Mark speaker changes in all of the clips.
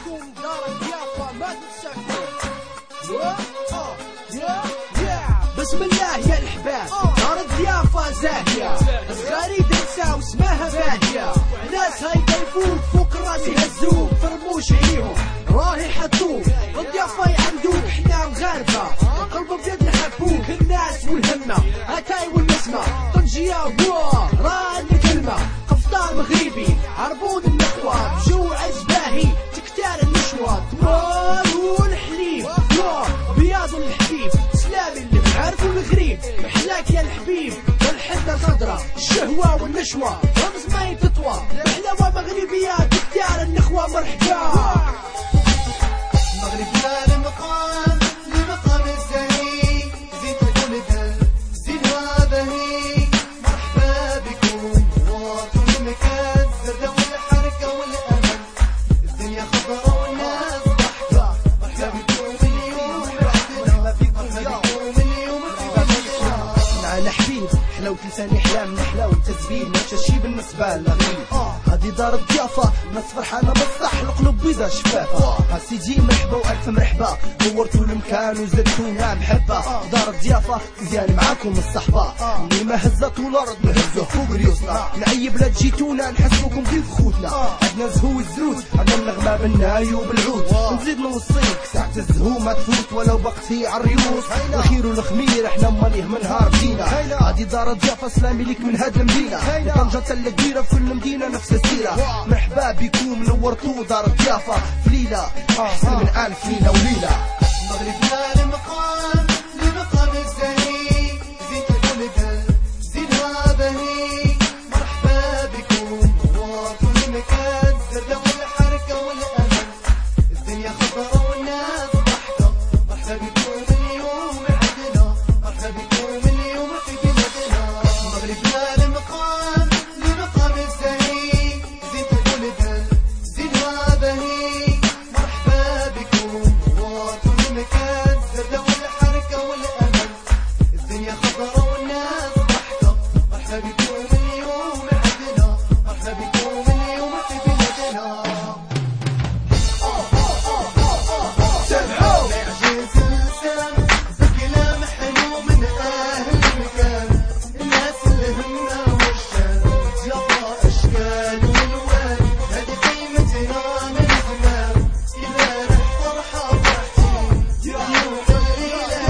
Speaker 1: معاكم دار الضيافة ما تنساكم. بسم الله يا الحباب، دار الضيافة زاهية، صغاري درسة واسمها باهية، ناس هاي يضيفوك فوق الراس يهزوك فرموش عليهم راهي حطوك، الضيافة يعندوك حنا مغاربة، القلب ابيض نحبوك الناس والهمة، هاتاي والنسمة طنجية بوا راه الكلمة، قفطان مغربي عربون النخوة بجوع باهي تكتار النشوة، تمار والحليب بياض الحبيب سلامي اللي معارف والغريب، محلاك يا الحبيب والحنة الخضرا الشهوة والنشوة رمز ما يتطوى، محلاوة مغربية تكتار النخوة مرحبا.
Speaker 2: مغربنا لمقام الزهي زيت البلد زينها بهي، مرحبا بكم وطن المكان زردة والحركة والأمل، الدنيا خضرا والناس ضحكة، مرحبا بكم اليوم مرحبا بكم اليوم
Speaker 1: معنا حبيب حلاوة لساني حلام نحلاوة تزبين ماشي بالنسبة لغيب، هادي دار الضيافة الناس فرحانة بصح القلوب بيضا شفافة، هاسيدي مرحبا والف مرحبا دورتوا المكان وزدتونا محبة، دار الضيافة مزيان معاكم الصحبة، اللي ما هزة طول الارض نهزه فوق ريوسنا، من اي بلاد جيتونا نحسوكم كيف خوتنا، عندنا زهو الزروج عندنا النغمة بالناي وبالعود، نزيد نوصيك ساعة الزهو ما تفوت ولو بقتي عالريوس، الخير والخمير احنا ماليه من نهار بدينا، هادي دار الضيافة سلامي ليك من هاد المدينة، طنجة تلة كبيرة في كل مدينة نفس السيرة، مرحبا بكم نورتو دار الضيافة في ليلة أحسن من 1000 ليلة وليلة.
Speaker 2: مغربنا لمقام الزهي زيت البلد زينها بهي، مرحبا بكم وطن المكان زردة والحركة والأمل، الدنيا خضرا والناس ضحكة، مرحبا بكم اليوم عندنا، مرحبا بكم اليوم في بلادنا. مغربنا لمقام الزهي زيت البلد زينها بهي، مرحبا بكم وطن المكان زردة والحركة والأمل، الدنيا خضرا والناس ضحكة، مرحبا بكم اليوم عندنا، مرحبا بكم اليوم في بلادنا. سمعوا يعجز اللسان بكلام حلو من أهل المكان، الناس اللي همنا والشان ضيافة أشكال والوان، هذه قيمتنا من زمان، إذا رح فرحة فرحتي اليوم الليلة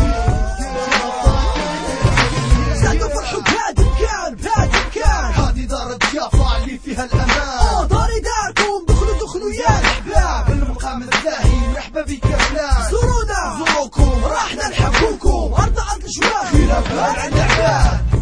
Speaker 1: زادوا فرحوا بهاد المكان بهاد المكان،
Speaker 2: هذه دار الضيافة اللي فيها الأمان،
Speaker 1: داري داركم دخلوا يا الحباب،
Speaker 2: المقام الزاهي مرحبا بك يا فلان،
Speaker 1: زورونا
Speaker 2: زوروكم
Speaker 1: راحنا نحبوكم، أرض شوال
Speaker 2: خلافها عند عباد.